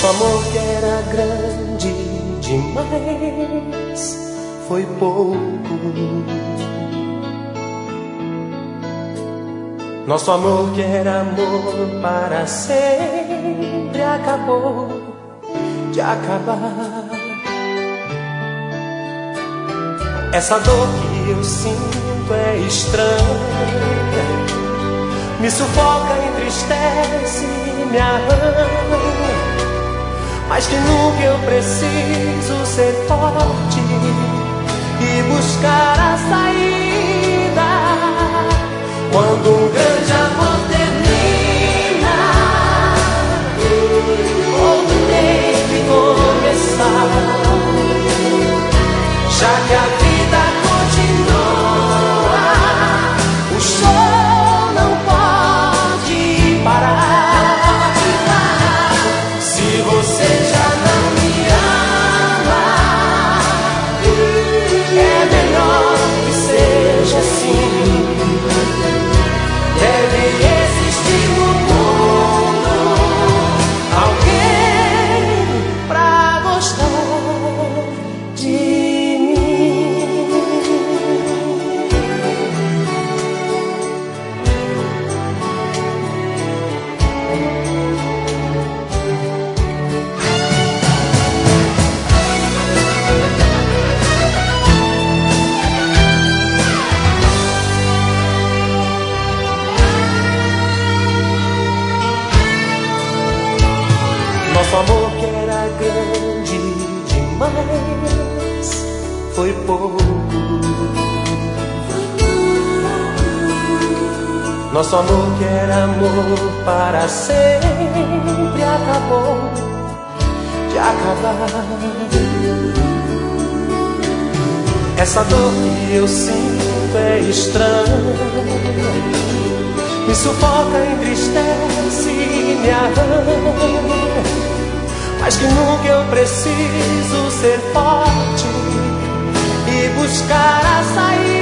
Nosso amor que era grande demais foi pouco. Nosso amor que era amor para sempre acabou de acabar. Essa dor que eu sinto é estranha, me sufoca, entristece, me arranha. Mas que nunca eu preciso ser forte e buscar a saída. Quando um grande amor termina, outro tem que começar. Já que a vida continua, o show não pode parar. Se você já não me ama, é melhor que seja assim. Deve existir no mundo alguém pra gostar de mim. Nosso amor que era grande demais foi pouco. Nosso amor que era amor para sempre acabou de acabar. Essa dor que eu sinto é estranha, me sufoca, entristece, me arranha. Mas que nunca eu preciso ser forte e buscar a saída.